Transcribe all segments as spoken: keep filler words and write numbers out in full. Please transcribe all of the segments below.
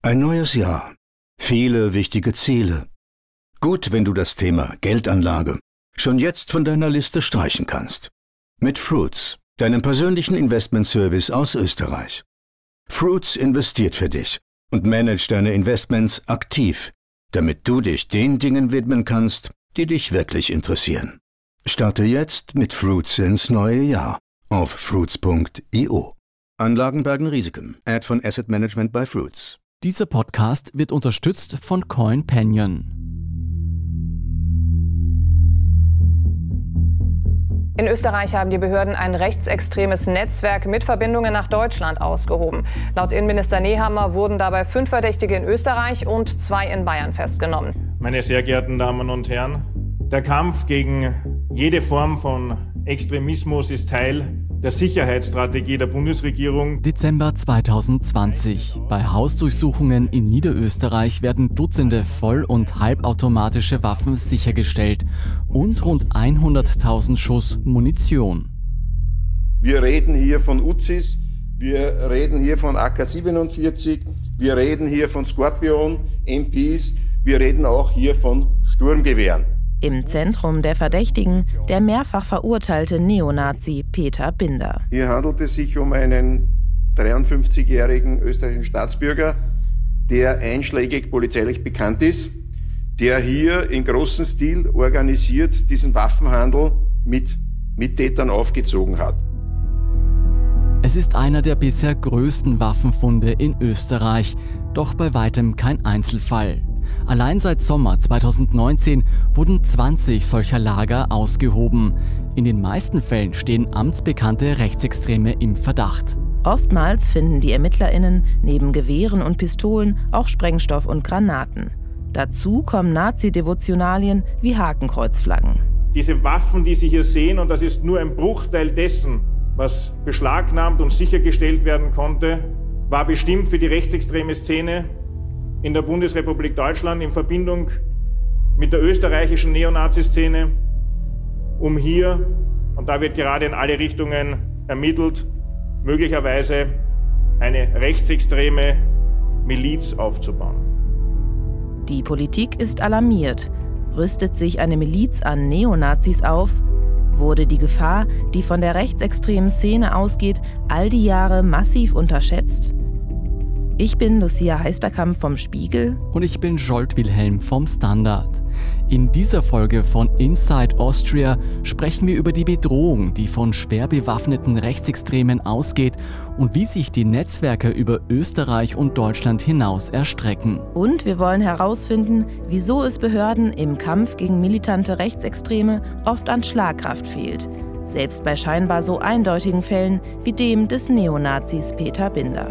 Ein neues Jahr. Viele wichtige Ziele. Gut, wenn du das Thema Geldanlage schon jetzt von deiner Liste streichen kannst. Mit Fruits, deinem persönlichen Investmentservice aus Österreich. Fruits investiert für dich und managt deine Investments aktiv, damit du dich den Dingen widmen kannst, die dich wirklich interessieren. Starte jetzt mit Fruits ins neue Jahr auf fruits punkt io. Anlagen bergen Risiken. Ad von Asset Management by Fruits. Dieser Podcast wird unterstützt von CoinPanion. In Österreich haben die Behörden ein rechtsextremes Netzwerk mit Verbindungen nach Deutschland ausgehoben. Laut Innenminister Nehammer wurden dabei fünf Verdächtige in Österreich und zwei in Bayern festgenommen. Meine sehr geehrten Damen und Herren, der Kampf gegen jede Form von Extremismus ist Teil der Sicherheitsstrategie der Bundesregierung. Dezember zweitausendzwanzig. Bei Hausdurchsuchungen in Niederösterreich werden Dutzende voll- und halbautomatische Waffen sichergestellt und rund hunderttausend Schuss Munition. Wir reden hier von Uzis, wir reden hier von A K siebenundvierzig, wir reden hier von Skorpion, M Ps, wir reden auch hier von Sturmgewehren. Im Zentrum der Verdächtigen der mehrfach verurteilte Neonazi Peter Binder. Hier handelt es sich um einen dreiundfünfzigjährigen österreichischen Staatsbürger, der einschlägig polizeilich bekannt ist, der hier in großem Stil organisiert diesen Waffenhandel mit Mittätern aufgezogen hat. Es ist einer der bisher größten Waffenfunde in Österreich, doch bei weitem kein Einzelfall. Allein seit Sommer zweitausendneunzehn wurden zwanzig solcher Lager ausgehoben. In den meisten Fällen stehen amtsbekannte Rechtsextreme im Verdacht. Oftmals finden die ErmittlerInnen neben Gewehren und Pistolen auch Sprengstoff und Granaten. Dazu kommen Nazi-Devotionalien wie Hakenkreuzflaggen. Diese Waffen, die Sie hier sehen, und das ist nur ein Bruchteil dessen, was beschlagnahmt und sichergestellt werden konnte, war bestimmt für die rechtsextreme Szene in der Bundesrepublik Deutschland in Verbindung mit der österreichischen Neonazi-Szene, um hier, und da wird gerade in alle Richtungen ermittelt, möglicherweise eine rechtsextreme Miliz aufzubauen. Die Politik ist alarmiert. Rüstet sich eine Miliz an Neonazis auf? Wurde die Gefahr, die von der rechtsextremen Szene ausgeht, all die Jahre massiv unterschätzt? Ich bin Lucia Heisterkamp vom Spiegel. Und ich bin Jolt Wilhelm vom Standard. In dieser Folge von Inside Austria sprechen wir über die Bedrohung, die von schwer bewaffneten Rechtsextremen ausgeht und wie sich die Netzwerke über Österreich und Deutschland hinaus erstrecken. Und wir wollen herausfinden, wieso es Behörden im Kampf gegen militante Rechtsextreme oft an Schlagkraft fehlt. Selbst bei scheinbar so eindeutigen Fällen wie dem des Neonazis Peter Binder.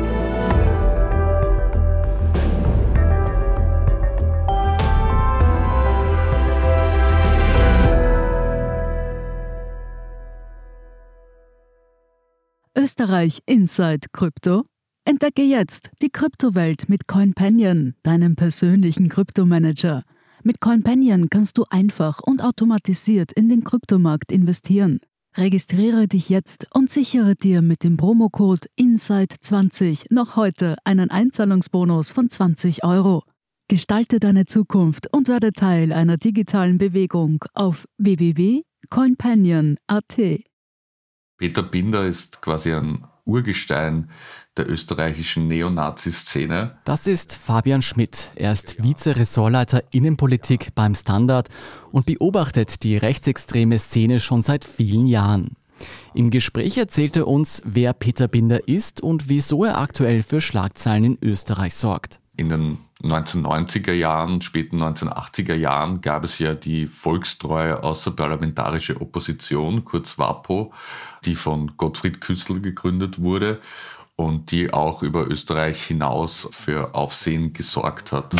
Österreich Inside Krypto? Entdecke jetzt die Kryptowelt mit CoinPanion, deinem persönlichen Kryptomanager. Mit CoinPanion kannst du einfach und automatisiert in den Kryptomarkt investieren. Registriere dich jetzt und sichere dir mit dem Promocode Inside zwanzig noch heute einen Einzahlungsbonus von zwanzig Euro. Gestalte deine Zukunft und werde Teil einer digitalen Bewegung auf w w w punkt coinpanion punkt a t. Peter Binder ist quasi ein Urgestein der österreichischen Neonazi-Szene. Das ist Fabian Schmidt. Er ist Vize-Ressortleiter Innenpolitik beim Standard und beobachtet die rechtsextreme Szene schon seit vielen Jahren. Im Gespräch erzählt er uns, wer Peter Binder ist und wieso er aktuell für Schlagzeilen in Österreich sorgt. In den neunzehnhundertneunziger Jahren, späten neunzehnhundertachtziger Jahren gab es ja die volkstreue außerparlamentarische Opposition, kurz WAPO, die von Gottfried Küssel gegründet wurde und die auch über Österreich hinaus für Aufsehen gesorgt hat.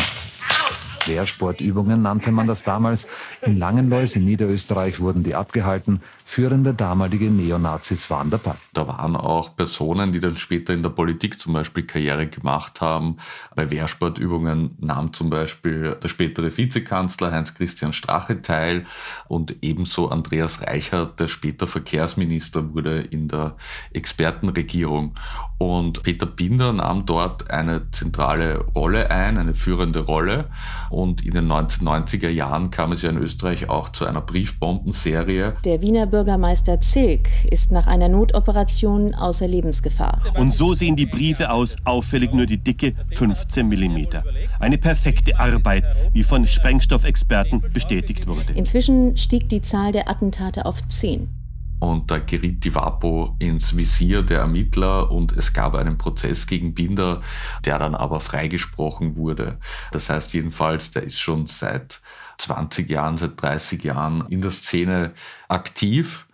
Wehrsportübungen nannte man das damals. In Langenlois in Niederösterreich wurden die abgehalten. Führende damalige Neonazis waren dabei. Da waren auch Personen, die dann später in der Politik zum Beispiel Karriere gemacht haben. Bei Wehrsportübungen nahm zum Beispiel der spätere Vizekanzler Heinz-Christian Strache teil und ebenso Andreas Reichert, der später Verkehrsminister wurde in der Expertenregierung. Und Peter Binder nahm dort eine zentrale Rolle ein, eine führende Rolle. Und in den neunzehnhundertneunziger Jahren kam es ja in Österreich auch zu einer Briefbombenserie. Der Wiener Bürgermeister Zilk ist nach einer Notoperation außer Lebensgefahr. Und so sehen die Briefe aus, auffällig nur die Dicke fünfzehn Millimeter. Eine perfekte Arbeit, wie von Sprengstoffexperten bestätigt wurde. Inzwischen stieg die Zahl der Attentate auf zehn. Und da geriet die WaPo ins Visier der Ermittler und es gab einen Prozess gegen Binder, der dann aber freigesprochen wurde. Das heißt jedenfalls, der ist schon seit zwanzig Jahren, seit dreißig Jahren in der Szene aktiv.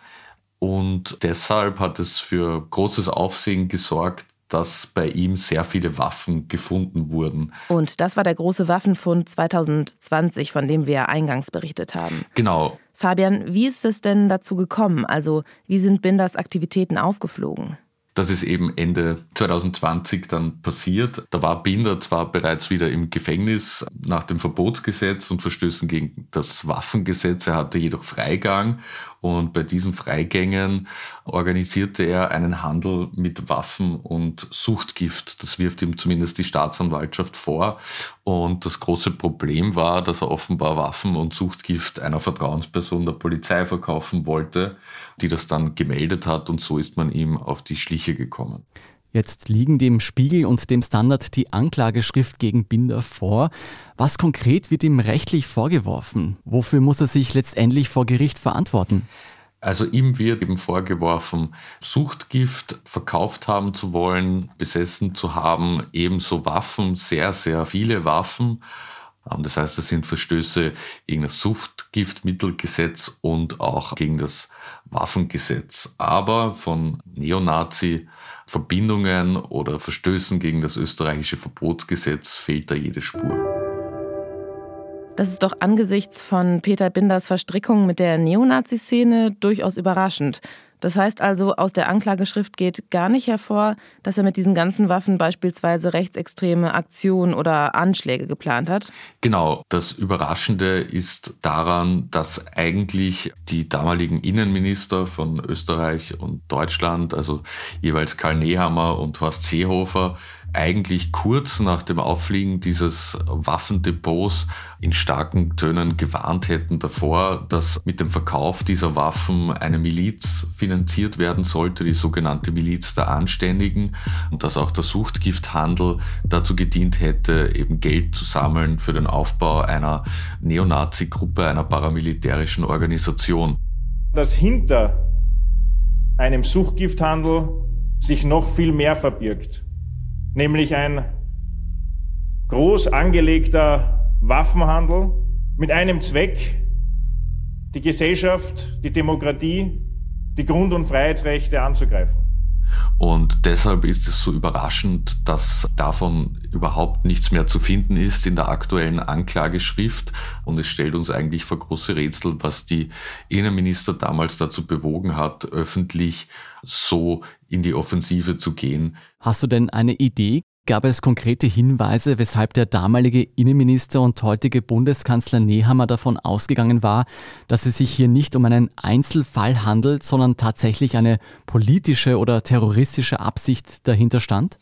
Und deshalb hat es für großes Aufsehen gesorgt, dass bei ihm sehr viele Waffen gefunden wurden. Und das war der große Waffenfund zweitausendzwanzig, von dem wir eingangs berichtet haben. Genau. Fabian, wie ist es denn dazu gekommen? Also wie sind Binders Aktivitäten aufgeflogen? Das ist eben Ende zweitausendzwanzig dann passiert. Da war Binder zwar bereits wieder im Gefängnis nach dem Verbotsgesetz und Verstößen gegen das Waffengesetz. Er hatte jedoch Freigang und bei diesen Freigängen organisierte er einen Handel mit Waffen und Suchtgift. Das wirft ihm zumindest die Staatsanwaltschaft vor. Und das große Problem war, dass er offenbar Waffen und Suchtgift einer Vertrauensperson der Polizei verkaufen wollte, die das dann gemeldet hat und so ist man ihm auf die Schliche gekommen. Jetzt liegen dem Spiegel und dem Standard die Anklageschrift gegen Binder vor. Was konkret wird ihm rechtlich vorgeworfen? Wofür muss er sich letztendlich vor Gericht verantworten? Also ihm wird eben vorgeworfen, Suchtgift verkauft haben zu wollen, besessen zu haben, ebenso Waffen, sehr, sehr viele Waffen. Das heißt, das sind Verstöße gegen das Suchtgiftmittelgesetz und auch gegen das Waffengesetz. Aber von Neonazi-Verbindungen oder Verstößen gegen das österreichische Verbotsgesetz fehlt da jede Spur. Das ist doch angesichts von Peter Binders Verstrickung mit der Neonazi-Szene durchaus überraschend. Das heißt also, aus der Anklageschrift geht gar nicht hervor, dass er mit diesen ganzen Waffen beispielsweise rechtsextreme Aktionen oder Anschläge geplant hat? Genau, das Überraschende ist daran, dass eigentlich die damaligen Innenminister von Österreich und Deutschland, also jeweils Karl Nehammer und Horst Seehofer, eigentlich kurz nach dem Auffliegen dieses Waffendepots in starken Tönen gewarnt hätten davor, dass mit dem Verkauf dieser Waffen eine Miliz finanziert werden sollte, die sogenannte Miliz der Anständigen, und dass auch der Suchtgifthandel dazu gedient hätte, eben Geld zu sammeln für den Aufbau einer Neonazi-Gruppe, einer paramilitärischen Organisation. Dass hinter einem Suchtgifthandel sich noch viel mehr verbirgt. Nämlich ein groß angelegter Waffenhandel mit einem Zweck, die Gesellschaft, die Demokratie, die Grund- und Freiheitsrechte anzugreifen. Und deshalb ist es so überraschend, dass davon überhaupt nichts mehr zu finden ist in der aktuellen Anklageschrift. Und es stellt uns eigentlich vor große Rätsel, was die Innenminister damals dazu bewogen hat, öffentlich so in die Offensive zu gehen. Hast du denn eine Idee? Gab es konkrete Hinweise, weshalb der damalige Innenminister und heutige Bundeskanzler Nehammer davon ausgegangen war, dass es sich hier nicht um einen Einzelfall handelt, sondern tatsächlich eine politische oder terroristische Absicht dahinter stand?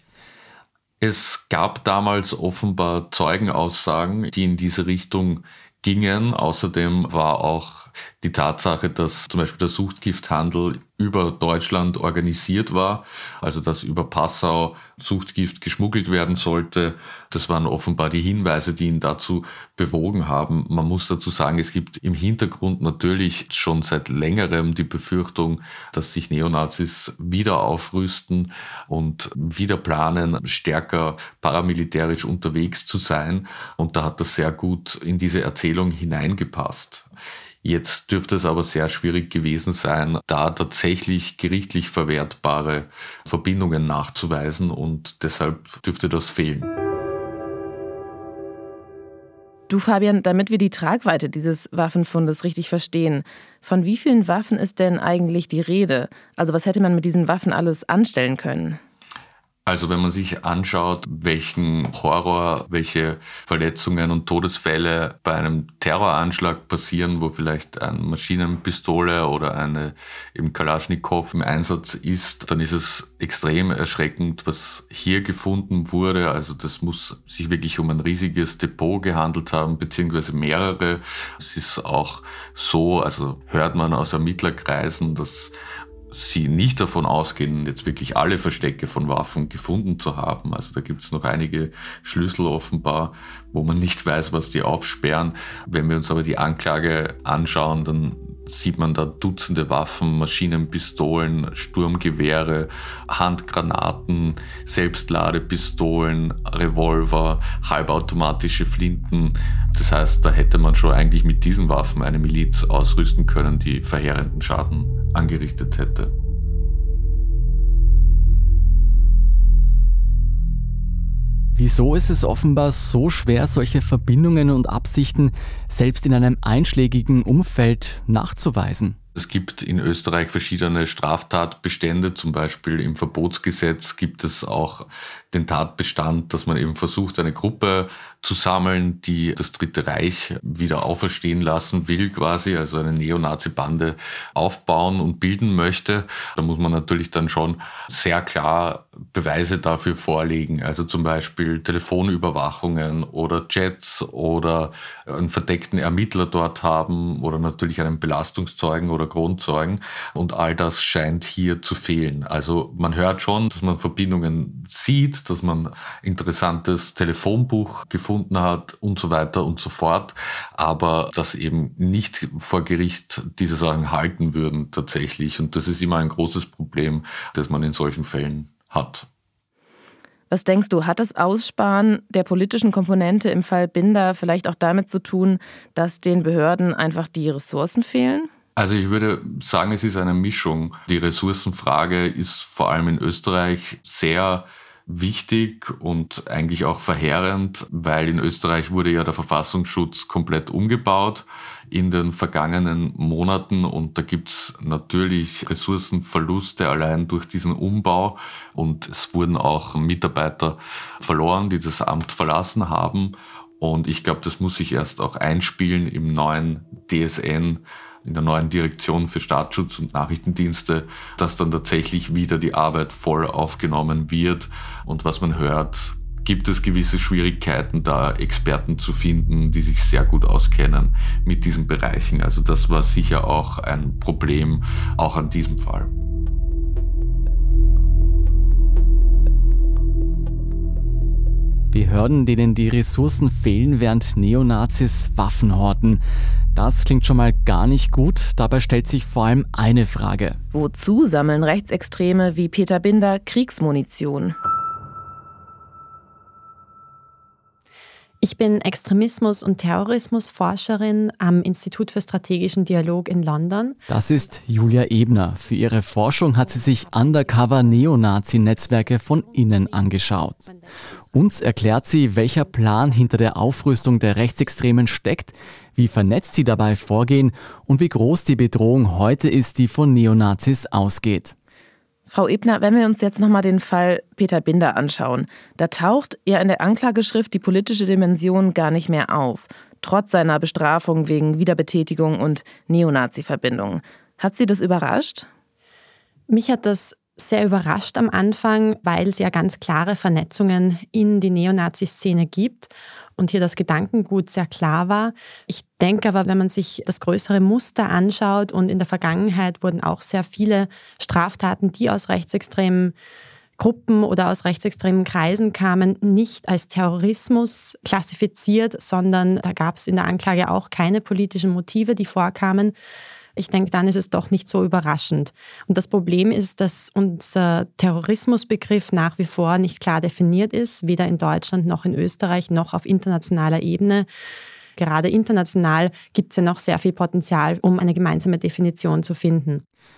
Es gab damals offenbar Zeugenaussagen, die in diese Richtung gingen. Außerdem war auch die Tatsache, dass zum Beispiel der Suchtgifthandel über Deutschland organisiert war, also dass über Passau Suchtgift geschmuggelt werden sollte. Das waren offenbar die Hinweise, die ihn dazu bewogen haben. Man muss dazu sagen, es gibt im Hintergrund natürlich schon seit längerem die Befürchtung, dass sich Neonazis wieder aufrüsten und wieder planen, stärker paramilitärisch unterwegs zu sein. Und da hat das sehr gut in diese Erzählung hineingepasst. Jetzt dürfte es aber sehr schwierig gewesen sein, da tatsächlich gerichtlich verwertbare Verbindungen nachzuweisen und deshalb dürfte das fehlen. Du, Fabian, damit wir die Tragweite dieses Waffenfundes richtig verstehen, von wie vielen Waffen ist denn eigentlich die Rede? Also was hätte man mit diesen Waffen alles anstellen können? Also wenn man sich anschaut, welchen Horror, welche Verletzungen und Todesfälle bei einem Terroranschlag passieren, wo vielleicht eine Maschinenpistole oder eine eben Kalaschnikow im Einsatz ist, dann ist es extrem erschreckend, was hier gefunden wurde. Also das muss sich wirklich um ein riesiges Depot gehandelt haben, beziehungsweise mehrere. Es ist auch so, also hört man aus Ermittlerkreisen, dass sie nicht davon ausgehen, jetzt wirklich alle Verstecke von Waffen gefunden zu haben. Also da gibt es noch einige Schlüssel offenbar, wo man nicht weiß, was die aufsperren. Wenn wir uns aber die Anklage anschauen, dann sieht man da Dutzende Waffen, Maschinenpistolen, Sturmgewehre, Handgranaten, Selbstladepistolen, Revolver, halbautomatische Flinten. Das heißt, da hätte man schon eigentlich mit diesen Waffen eine Miliz ausrüsten können, die verheerenden Schaden angerichtet hätte. Wieso ist es offenbar so schwer, solche Verbindungen und Absichten selbst in einem einschlägigen Umfeld nachzuweisen? Es gibt in Österreich verschiedene Straftatbestände, zum Beispiel im Verbotsgesetz gibt es auch den Tatbestand, dass man eben versucht, eine Gruppe zu sammeln, die das Dritte Reich wieder auferstehen lassen will, quasi, also eine Neonazi-Bande aufbauen und bilden möchte. Da muss man natürlich dann schon sehr klar Beweise dafür vorlegen, also zum Beispiel Telefonüberwachungen oder Chats oder einen verdeckten Ermittler dort haben oder natürlich einen Belastungszeugen oder Grundzeugen, und all das scheint hier zu fehlen. Also man hört schon, dass man Verbindungen sieht, dass man interessantes Telefonbuch gefunden hat und so weiter und so fort, aber dass eben nicht vor Gericht diese Sachen halten würden tatsächlich, und das ist immer ein großes Problem, das man in solchen Fällen hat. Was denkst du, hat das Aussparen der politischen Komponente im Fall Binder vielleicht auch damit zu tun, dass den Behörden einfach die Ressourcen fehlen? Also ich würde sagen, es ist eine Mischung. Die Ressourcenfrage ist vor allem in Österreich sehr wichtig und eigentlich auch verheerend, weil in Österreich wurde ja der Verfassungsschutz komplett umgebaut in den vergangenen Monaten, und da gibt's natürlich Ressourcenverluste allein durch diesen Umbau, und es wurden auch Mitarbeiter verloren, die das Amt verlassen haben, und ich glaube, das muss sich erst auch einspielen im neuen D S N, in der neuen Direktion für Staatsschutz und Nachrichtendienste, dass dann tatsächlich wieder die Arbeit voll aufgenommen wird. Und was man hört, gibt es gewisse Schwierigkeiten, da Experten zu finden, die sich sehr gut auskennen mit diesen Bereichen. Also das war sicher auch ein Problem, auch an diesem Fall. Behörden, denen die Ressourcen fehlen, während Neonazis Waffen horten. Das klingt schon mal gar nicht gut. Dabei stellt sich vor allem eine Frage. Wozu sammeln Rechtsextreme wie Peter Binder Kriegsmunition? Ich bin Extremismus- und Terrorismusforscherin am Institut für strategischen Dialog in London. Das ist Julia Ebner. Für ihre Forschung hat sie sich Undercover-Neonazi-Netzwerke von innen angeschaut. Uns erklärt sie, welcher Plan hinter der Aufrüstung der Rechtsextremen steckt, wie vernetzt sie dabei vorgehen und wie groß die Bedrohung heute ist, die von Neonazis ausgeht. Frau Ebner, wenn wir uns jetzt nochmal den Fall Peter Binder anschauen, da taucht ja in der Anklageschrift die politische Dimension gar nicht mehr auf, trotz seiner Bestrafung wegen Wiederbetätigung und Neonazi-Verbindungen. Hat Sie das überrascht? Mich hat das sehr überrascht am Anfang, weil es ja ganz klare Vernetzungen in die Neonazi-Szene gibt und hier das Gedankengut sehr klar war. Ich denke aber, wenn man sich das größere Muster anschaut, und in der Vergangenheit wurden auch sehr viele Straftaten, die aus rechtsextremen Gruppen oder aus rechtsextremen Kreisen kamen, nicht als Terrorismus klassifiziert, sondern da gab es in der Anklage auch keine politischen Motive, die vorkamen. Ich denke, dann ist es doch nicht so überraschend. Und das Problem ist, dass unser Terrorismusbegriff nach wie vor nicht klar definiert ist, weder in Deutschland noch in Österreich noch auf internationaler Ebene. Gerade international gibt es ja noch sehr viel Potenzial, um eine gemeinsame Definition zu finden.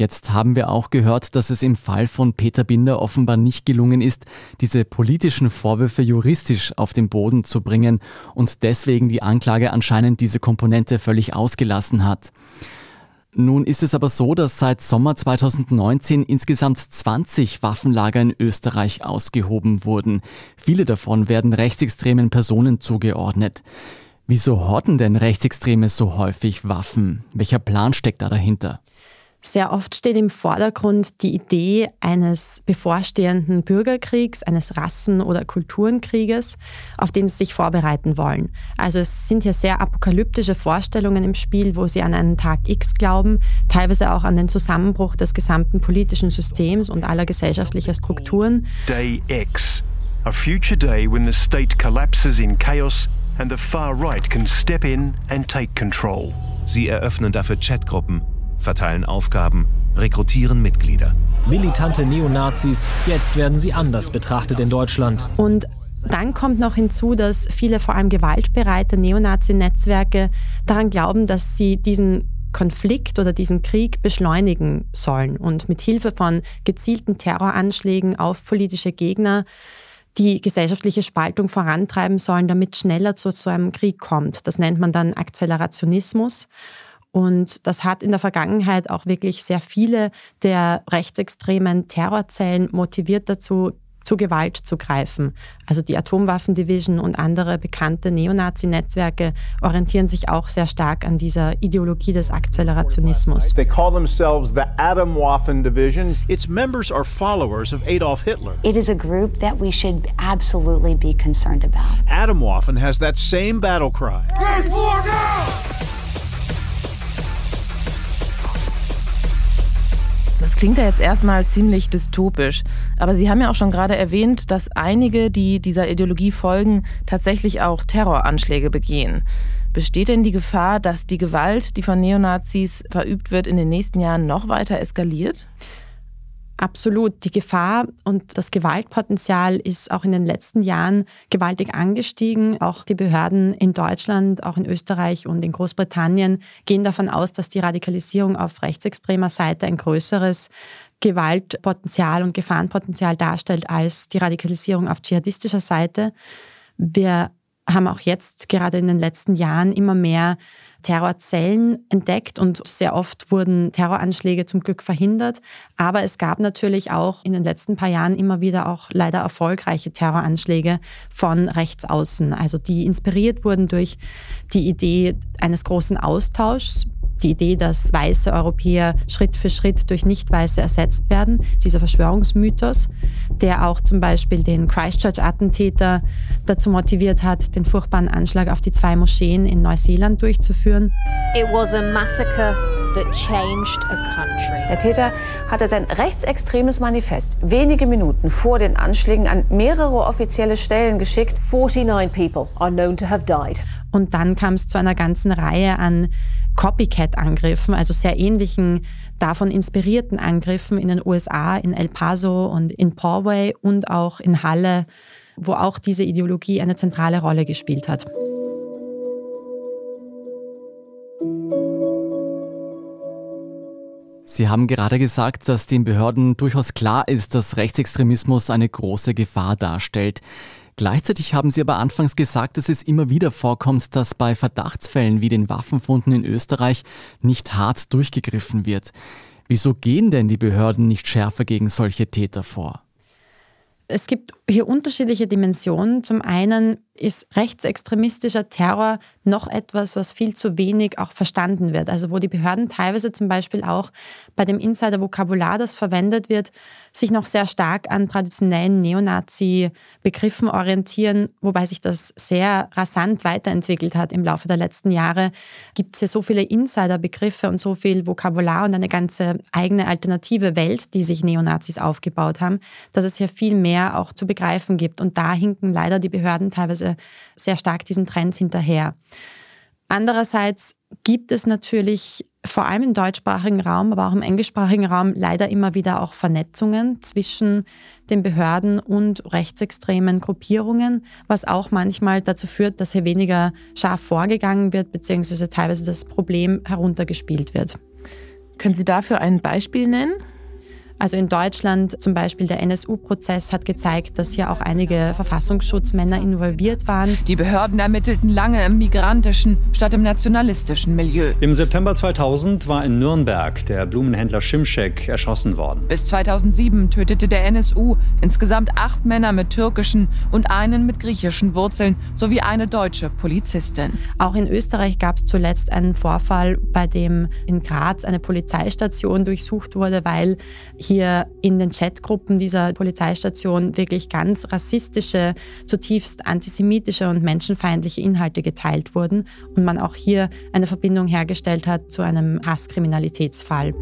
Jetzt haben wir auch gehört, dass es im Fall von Peter Binder offenbar nicht gelungen ist, diese politischen Vorwürfe juristisch auf den Boden zu bringen und deswegen die Anklage anscheinend diese Komponente völlig ausgelassen hat. Nun ist es aber so, dass seit Sommer zweitausendneunzehn insgesamt zwanzig Waffenlager in Österreich ausgehoben wurden. Viele davon werden rechtsextremen Personen zugeordnet. Wieso horten denn Rechtsextreme so häufig Waffen? Welcher Plan steckt da dahinter? Sehr oft steht im Vordergrund die Idee eines bevorstehenden Bürgerkriegs, eines Rassen- oder Kulturenkrieges, auf den sie sich vorbereiten wollen. Also es sind hier sehr apokalyptische Vorstellungen im Spiel, wo sie an einen Tag X glauben, teilweise auch an den Zusammenbruch des gesamten politischen Systems und aller gesellschaftlicher Strukturen. Day X, a future day when the state collapses in chaos and the far right can step in and take control. Sie eröffnen dafür Chatgruppen, verteilen Aufgaben, rekrutieren Mitglieder. Militante Neonazis, jetzt werden sie anders betrachtet in Deutschland. Und dann kommt noch hinzu, dass viele vor allem gewaltbereite Neonazi-Netzwerke daran glauben, dass sie diesen Konflikt oder diesen Krieg beschleunigen sollen und mit Hilfe von gezielten Terroranschlägen auf politische Gegner die gesellschaftliche Spaltung vorantreiben sollen, damit schneller zu so einem Krieg kommt. Das nennt man dann Akzelerationismus. Und das hat in der Vergangenheit auch wirklich sehr viele der rechtsextremen Terrorzellen motiviert dazu, zu Gewalt zu greifen. Also die Atomwaffen-Division und andere bekannte Neonazi-Netzwerke orientieren sich auch sehr stark an dieser Ideologie des Akzelerationismus. They call themselves the Atomwaffen-Division. Its members are followers of Adolf Hitler. It is a group that we should absolutely be concerned about. Atomwaffen has that same battle cry. Ready for now! Das klingt ja jetzt erstmal ziemlich dystopisch, aber Sie haben ja auch schon gerade erwähnt, dass einige, die dieser Ideologie folgen, tatsächlich auch Terroranschläge begehen. Besteht denn die Gefahr, dass die Gewalt, die von Neonazis verübt wird, in den nächsten Jahren noch weiter eskaliert? Absolut. Die Gefahr und das Gewaltpotenzial ist auch in den letzten Jahren gewaltig angestiegen. Auch die Behörden in Deutschland, auch in Österreich und in Großbritannien gehen davon aus, dass die Radikalisierung auf rechtsextremer Seite ein größeres Gewaltpotenzial und Gefahrenpotenzial darstellt als die Radikalisierung auf dschihadistischer Seite. Wir haben auch jetzt gerade in den letzten Jahren immer mehr Terrorzellen entdeckt und sehr oft wurden Terroranschläge zum Glück verhindert. Aber es gab natürlich auch in den letzten paar Jahren immer wieder auch leider erfolgreiche Terroranschläge von rechts außen, also die inspiriert wurden durch die Idee eines großen Austauschs. Die Idee, dass weiße Europäer Schritt für Schritt durch Nicht-Weiße ersetzt werden, dieser Verschwörungsmythos, der auch zum Beispiel den Christchurch-Attentäter dazu motiviert hat, den furchtbaren Anschlag auf die zwei Moscheen in Neuseeland durchzuführen. It was a massacre that changed a country. Der Täter hatte sein rechtsextremes Manifest wenige Minuten vor den Anschlägen an mehrere offizielle Stellen geschickt. forty-nine people are known to have died. Und dann kam es zu einer ganzen Reihe an Copycat-Angriffen, also sehr ähnlichen, davon inspirierten Angriffen in den U S A, in El Paso und in Poway und auch in Halle, wo auch diese Ideologie eine zentrale Rolle gespielt hat. Sie haben gerade gesagt, dass den Behörden durchaus klar ist, dass Rechtsextremismus eine große Gefahr darstellt. Gleichzeitig haben Sie aber anfangs gesagt, dass es immer wieder vorkommt, dass bei Verdachtsfällen wie den Waffenfunden in Österreich nicht hart durchgegriffen wird. Wieso gehen denn die Behörden nicht schärfer gegen solche Täter vor? Es gibt hier unterschiedliche Dimensionen. Zum einen ist rechtsextremistischer Terror noch etwas, was viel zu wenig auch verstanden wird. Also wo die Behörden teilweise zum Beispiel auch bei dem Insider-Vokabular, das verwendet wird, sich noch sehr stark an traditionellen Neonazi-Begriffen orientieren, wobei sich das sehr rasant weiterentwickelt hat im Laufe der letzten Jahre. Gibt es hier so viele Insider-Begriffe und so viel Vokabular und eine ganze eigene alternative Welt, die sich Neonazis aufgebaut haben, dass es hier viel mehr auch zu begreifen gibt. Und da hinken leider die Behörden teilweise sehr stark diesen Trends hinterher. Andererseits gibt es natürlich vor allem im deutschsprachigen Raum, aber auch im englischsprachigen Raum leider immer wieder auch Vernetzungen zwischen den Behörden und rechtsextremen Gruppierungen, was auch manchmal dazu führt, dass hier weniger scharf vorgegangen wird, beziehungsweise teilweise das Problem heruntergespielt wird. Können Sie dafür ein Beispiel nennen? Also in Deutschland zum Beispiel der N S U-Prozess hat gezeigt, dass hier auch einige Verfassungsschutzmänner involviert waren. Die Behörden ermittelten lange im migrantischen statt im nationalistischen Milieu. Im September zweitausend war in Nürnberg der Blumenhändler Schimschek erschossen worden. Bis zweitausendsieben tötete der N S U insgesamt acht Männer mit türkischen und einen mit griechischen Wurzeln sowie eine deutsche Polizistin. Auch in Österreich gab es zuletzt einen Vorfall, bei dem in Graz eine Polizeistation durchsucht wurde, weil hier in den Chatgruppen dieser Polizeistation wirklich ganz rassistische, zutiefst antisemitische und menschenfeindliche Inhalte geteilt wurden und man auch hier eine Verbindung hergestellt hat zu einem Hasskriminalitätsfall.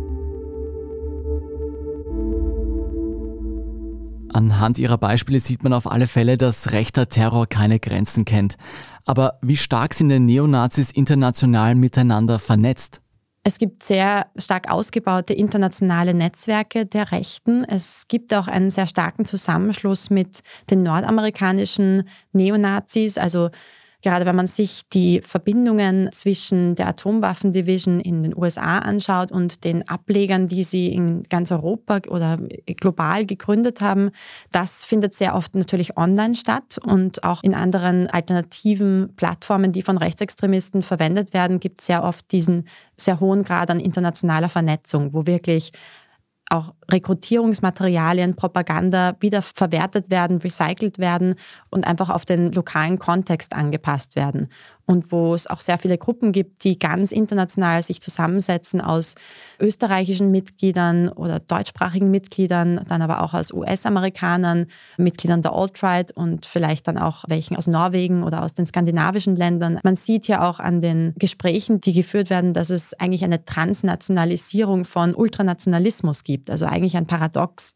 Anhand ihrer Beispiele sieht man auf alle Fälle, dass rechter Terror keine Grenzen kennt. Aber wie stark sind denn Neonazis international miteinander vernetzt? Es gibt sehr stark ausgebaute internationale Netzwerke der Rechten. Es gibt auch einen sehr starken Zusammenschluss mit den nordamerikanischen Neonazis. Also gerade wenn man sich die Verbindungen zwischen der Atomwaffen-Division in den U S A anschaut und den Ablegern, die sie in ganz Europa oder global gegründet haben, das findet sehr oft natürlich online statt. Und auch in anderen alternativen Plattformen, die von Rechtsextremisten verwendet werden, gibt es sehr oft diesen sehr hohen Grad an internationaler Vernetzung, wo wirklich auch Rekrutierungsmaterialien, Propaganda wieder verwertet werden, recycelt werden und einfach auf den lokalen Kontext angepasst werden. Und wo es auch sehr viele Gruppen gibt, die ganz international sich zusammensetzen aus österreichischen Mitgliedern oder deutschsprachigen Mitgliedern, dann aber auch aus U S-Amerikanern, Mitgliedern der Alt-Right und vielleicht dann auch welchen aus Norwegen oder aus den skandinavischen Ländern. Man sieht ja auch an den Gesprächen, die geführt werden, dass es eigentlich eine Transnationalisierung von Ultranationalismus gibt. Also eigentlich ein Paradox,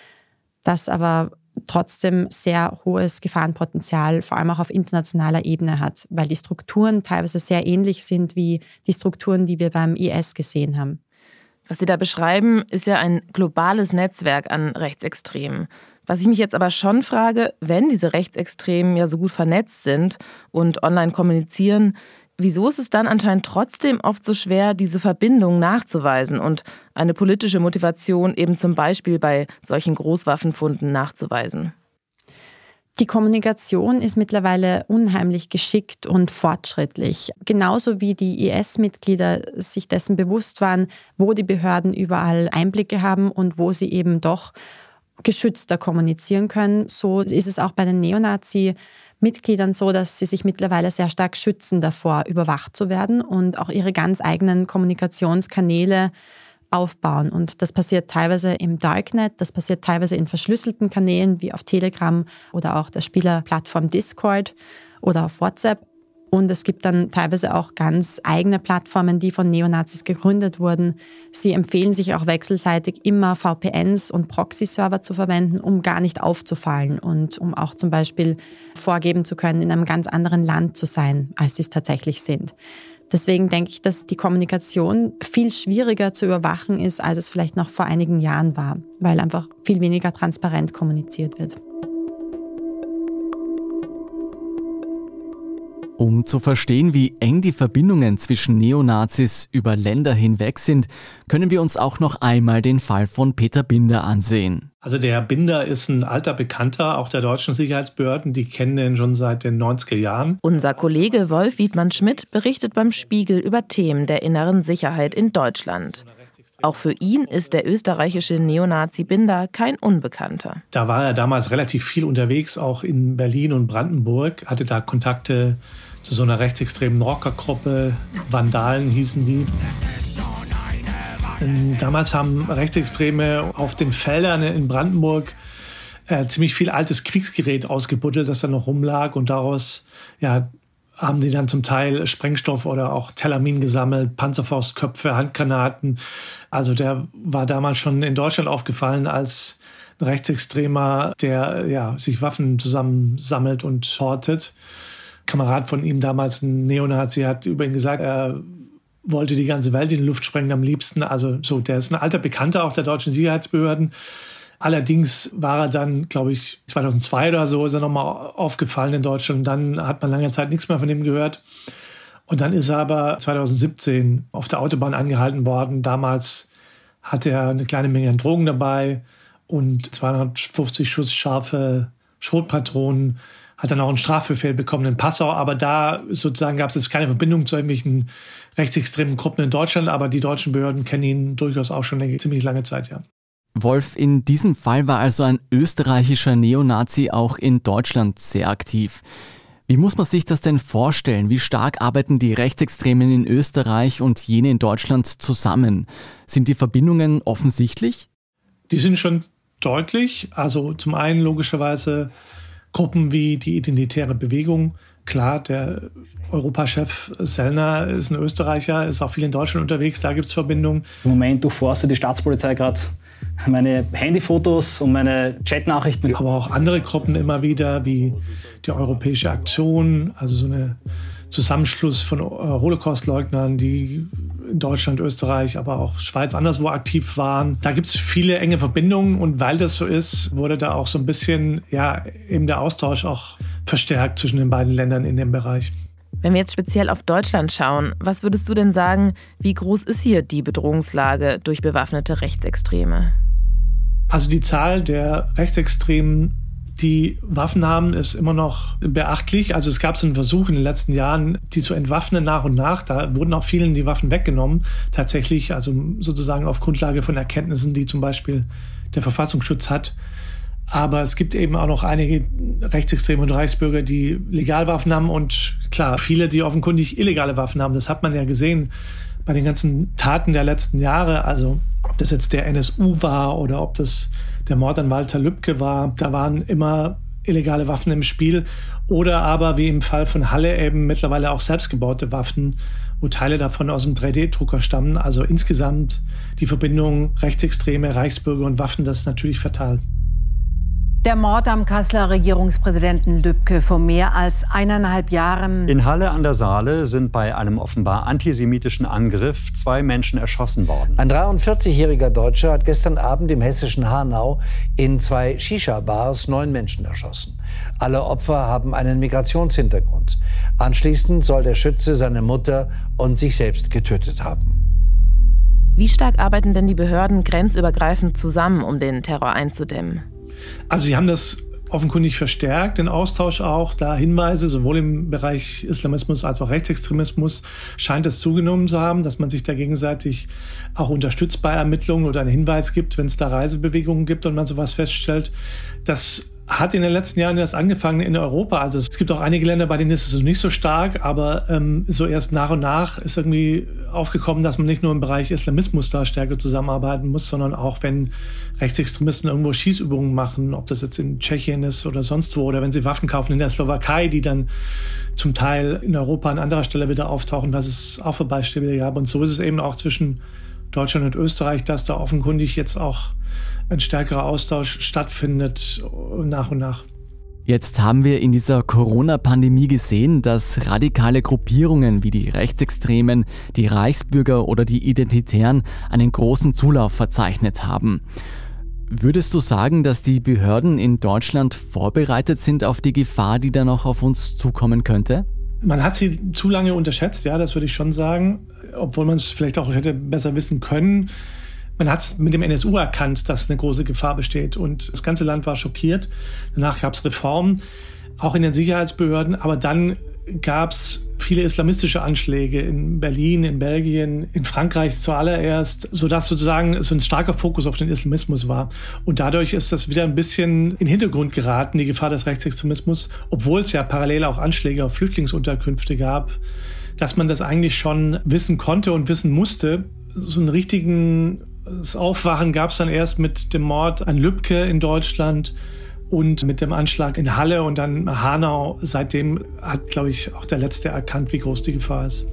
das aber trotzdem sehr hohes Gefahrenpotenzial, vor allem auch auf internationaler Ebene hat, weil die Strukturen teilweise sehr ähnlich sind wie die Strukturen, die wir beim I S gesehen haben. Was Sie da beschreiben, ist ja ein globales Netzwerk an Rechtsextremen. Was ich mich jetzt aber schon frage, wenn diese Rechtsextremen ja so gut vernetzt sind und online kommunizieren, wieso ist es dann anscheinend trotzdem oft so schwer, diese Verbindung nachzuweisen und eine politische Motivation eben zum Beispiel bei solchen Großwaffenfunden nachzuweisen? Die Kommunikation ist mittlerweile unheimlich geschickt und fortschrittlich. Genauso wie die I S-Mitglieder sich dessen bewusst waren, wo die Behörden überall Einblicke haben und wo sie eben doch geschützter kommunizieren können, so ist es auch bei den Neonazi- Mitgliedern so, dass sie sich mittlerweile sehr stark schützen davor, überwacht zu werden und auch ihre ganz eigenen Kommunikationskanäle aufbauen. Und das passiert teilweise im Darknet, das passiert teilweise in verschlüsselten Kanälen wie auf Telegram oder auch der Spielerplattform Discord oder auf WhatsApp. Und es gibt dann teilweise auch ganz eigene Plattformen, die von Neonazis gegründet wurden. Sie empfehlen sich auch wechselseitig immer V P Ns und Proxy-Server zu verwenden, um gar nicht aufzufallen und um auch zum Beispiel vorgeben zu können, in einem ganz anderen Land zu sein, als sie es tatsächlich sind. Deswegen denke ich, dass die Kommunikation viel schwieriger zu überwachen ist, als es vielleicht noch vor einigen Jahren war, weil einfach viel weniger transparent kommuniziert wird. Um zu verstehen, wie eng die Verbindungen zwischen Neonazis über Länder hinweg sind, können wir uns auch noch einmal den Fall von Peter Binder ansehen. Also der Binder ist ein alter Bekannter auch der deutschen Sicherheitsbehörden, die kennen ihn schon seit den neunziger Jahren. Unser Kollege Wolf Wiedmann-Schmidt berichtet beim Spiegel über Themen der inneren Sicherheit in Deutschland. Auch für ihn ist der österreichische Neonazi Binder kein Unbekannter. Da war er damals relativ viel unterwegs, auch in Berlin und Brandenburg, hatte da Kontakte zu so einer rechtsextremen Rockergruppe, Vandalen hießen die. Damals haben Rechtsextreme auf den Feldern in Brandenburg äh, ziemlich viel altes Kriegsgerät ausgebuddelt, das da noch rumlag. Und daraus ja, haben die dann zum Teil Sprengstoff oder auch Telamin gesammelt, Panzerfaustköpfe, Handgranaten. Also der war damals schon in Deutschland aufgefallen als ein Rechtsextremer, der ja, sich Waffen zusammensammelt und hortet. Ein Kamerad von ihm, damals ein Neonazi, hat über ihn gesagt, er wollte die ganze Welt in die Luft sprengen am liebsten. Also so, der ist ein alter Bekannter auch der deutschen Sicherheitsbehörden. Allerdings war er dann, glaube ich, zweitausendzwei oder so, ist er nochmal aufgefallen in Deutschland. Und dann hat man lange Zeit nichts mehr von ihm gehört. Und dann ist er aber zweitausendsiebzehn auf der Autobahn angehalten worden, damals hatte er eine kleine Menge an Drogen dabei und zweihundertfünfzig Schuss scharfe Schrotpatronen. Hat dann auch einen Strafbefehl bekommen in Passau. Aber da sozusagen gab es jetzt keine Verbindung zu irgendwelchen rechtsextremen Gruppen in Deutschland. Aber die deutschen Behörden kennen ihn durchaus auch schon eine ziemlich lange Zeit, ja. Wolf, in diesem Fall war also ein österreichischer Neonazi auch in Deutschland sehr aktiv. Wie muss man sich das denn vorstellen? Wie stark arbeiten die Rechtsextremen in Österreich und jene in Deutschland zusammen? Sind die Verbindungen offensichtlich? Die sind schon deutlich. Also zum einen logischerweise Gruppen wie die Identitäre Bewegung. Klar, der Europachef Sellner ist ein Österreicher, ist auch viel in Deutschland unterwegs, da gibt es Verbindungen. Im Moment durchforstet die Staatspolizei gerade meine Handyfotos und meine Chatnachrichten. Aber auch andere Gruppen immer wieder, wie die Europäische Aktion, also so eine Zusammenschluss von Holocaust-Leugnern, die in Deutschland, Österreich, aber auch Schweiz anderswo aktiv waren. Da gibt es viele enge Verbindungen und weil das so ist, wurde da auch so ein bisschen ja, eben der Austausch auch verstärkt zwischen den beiden Ländern in dem Bereich. Wenn wir jetzt speziell auf Deutschland schauen, was würdest du denn sagen, wie groß ist hier die Bedrohungslage durch bewaffnete Rechtsextreme? Also die Zahl der Rechtsextremen, die Waffen haben, ist immer noch beachtlich. Also es gab so einen Versuch in den letzten Jahren, die zu entwaffnen nach und nach. Da wurden auch vielen die Waffen weggenommen. Tatsächlich, also sozusagen auf Grundlage von Erkenntnissen, die zum Beispiel der Verfassungsschutz hat. Aber es gibt eben auch noch einige Rechtsextreme und Reichsbürger, die Legalwaffen haben und klar, viele, die offenkundig illegale Waffen haben. Das hat man ja gesehen bei den ganzen Taten der letzten Jahre. Also ob das jetzt der N S U war oder ob das der Mord an Walter Lübcke war, da waren immer illegale Waffen im Spiel. Oder aber wie im Fall von Halle eben mittlerweile auch selbstgebaute Waffen, wo Teile davon aus dem drei D Drucker stammen. Also insgesamt die Verbindung Rechtsextreme, Reichsbürger und Waffen, das ist natürlich fatal. Der Mord am Kasseler Regierungspräsidenten Lübcke vor mehr als eineinhalb Jahren. In Halle an der Saale sind bei einem offenbar antisemitischen Angriff zwei Menschen erschossen worden. Ein dreiundvierzigjähriger Deutscher hat gestern Abend im hessischen Hanau in zwei Shisha-Bars neun Menschen erschossen. Alle Opfer haben einen Migrationshintergrund. Anschließend soll der Schütze seine Mutter und sich selbst getötet haben. Wie stark arbeiten denn die Behörden grenzübergreifend zusammen, um den Terror einzudämmen? Also sie haben das offenkundig verstärkt, den Austausch auch, da Hinweise sowohl im Bereich Islamismus als auch Rechtsextremismus scheint es zugenommen zu haben, dass man sich da gegenseitig auch unterstützt bei Ermittlungen oder einen Hinweis gibt, wenn es da Reisebewegungen gibt und man sowas feststellt. Das hat in den letzten Jahren erst angefangen in Europa. Also es gibt auch einige Länder, bei denen ist es nicht so stark, aber ähm, so erst nach und nach ist irgendwie aufgekommen, dass man nicht nur im Bereich Islamismus da stärker zusammenarbeiten muss, sondern auch wenn Rechtsextremisten irgendwo Schießübungen machen, ob das jetzt in Tschechien ist oder sonst wo, oder wenn sie Waffen kaufen in der Slowakei, die dann zum Teil in Europa an anderer Stelle wieder auftauchen, was es auch für Beispiele gab. Und so ist es eben auch zwischen Deutschland und Österreich, dass da offenkundig jetzt auch ein stärkerer Austausch stattfindet nach und nach. Jetzt haben wir in dieser Corona-Pandemie gesehen, dass radikale Gruppierungen wie die Rechtsextremen, die Reichsbürger oder die Identitären einen großen Zulauf verzeichnet haben. Würdest du sagen, dass die Behörden in Deutschland vorbereitet sind auf die Gefahr, die da noch auf uns zukommen könnte? Man hat sie zu lange unterschätzt, ja, das würde ich schon sagen, obwohl man es vielleicht auch hätte besser wissen können. Man hat es mit dem N S U erkannt, dass eine große Gefahr besteht und das ganze Land war schockiert. Danach gab es Reformen, auch in den Sicherheitsbehörden, aber dann gab es viele islamistische Anschläge in Berlin, in Belgien, in Frankreich zuallererst, sodass sozusagen so ein starker Fokus auf den Islamismus war. Und dadurch ist das wieder ein bisschen in den Hintergrund geraten, die Gefahr des Rechtsextremismus, obwohl es ja parallel auch Anschläge auf Flüchtlingsunterkünfte gab, dass man das eigentlich schon wissen konnte und wissen musste. So einen richtigen Aufwachen gab es dann erst mit dem Mord an Lübcke in Deutschland und mit dem Anschlag in Halle und dann Hanau. Seitdem hat, glaube ich, auch der Letzte erkannt, wie groß die Gefahr ist.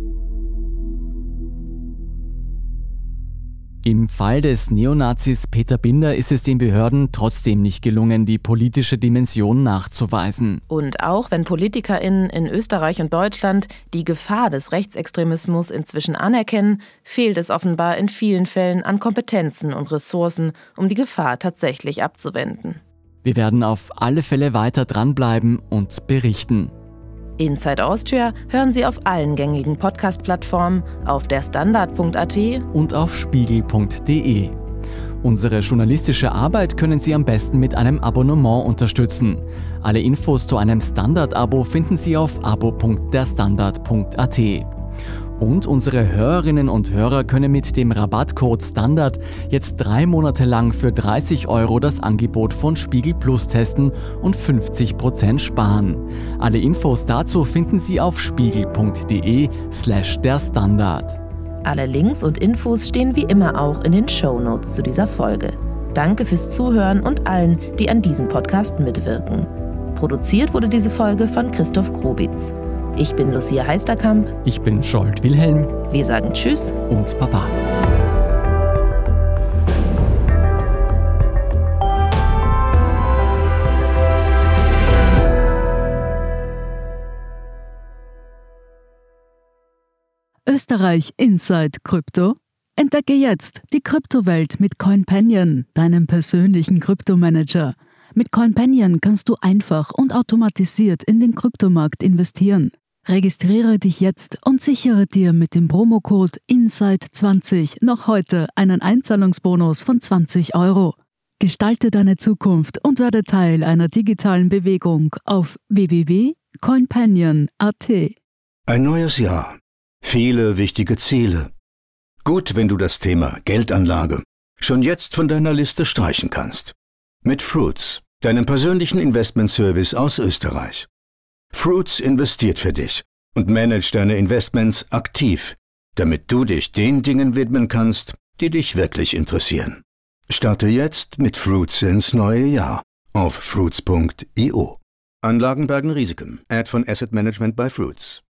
Im Fall des Neonazis Peter Binder ist es den Behörden trotzdem nicht gelungen, die politische Dimension nachzuweisen. Und auch wenn PolitikerInnen in Österreich und Deutschland die Gefahr des Rechtsextremismus inzwischen anerkennen, fehlt es offenbar in vielen Fällen an Kompetenzen und Ressourcen, um die Gefahr tatsächlich abzuwenden. Wir werden auf alle Fälle weiter dranbleiben und berichten. Inside Austria hören Sie auf allen gängigen Podcast-Plattformen, auf der Standard punkt a t und auf spiegel punkt de. Unsere journalistische Arbeit können Sie am besten mit einem Abonnement unterstützen. Alle Infos zu einem Standard-Abo finden Sie auf abo punkt der standard punkt a t. Und unsere Hörerinnen und Hörer können mit dem Rabattcode STANDARD jetzt drei Monate lang für dreißig Euro das Angebot von Spiegel Plus testen und fünfzig Prozent sparen. Alle Infos dazu finden Sie auf spiegel punkt de slash der Standard. Alle Links und Infos stehen wie immer auch in den Shownotes zu dieser Folge. Danke fürs Zuhören und allen, die an diesem Podcast mitwirken. Produziert wurde diese Folge von Christoph Grobitz. Ich bin Lucia Heisterkamp. Ich bin Scholt Wilhelm. Wir sagen Tschüss und Baba. Österreich Inside Krypto? Entdecke jetzt die Kryptowelt mit CoinPanion, deinem persönlichen Kryptomanager. Mit CoinPanion kannst du einfach und automatisiert in den Kryptomarkt investieren. Registriere dich jetzt und sichere dir mit dem Promocode Inside zwanzig noch heute einen Einzahlungsbonus von zwanzig Euro. Gestalte deine Zukunft und werde Teil einer digitalen Bewegung auf w w w punkt coinpanion punkt a t. Ein neues Jahr. Viele wichtige Ziele. Gut, wenn du das Thema Geldanlage schon jetzt von deiner Liste streichen kannst. Mit Fruits, deinem persönlichen Investmentservice aus Österreich. Fruits investiert für dich und managt deine Investments aktiv, damit du dich den Dingen widmen kannst, die dich wirklich interessieren. Starte jetzt mit Fruits ins neue Jahr auf fruits punkt i o. Anlagen bergen Risiken. Ad von Asset Management by Fruits.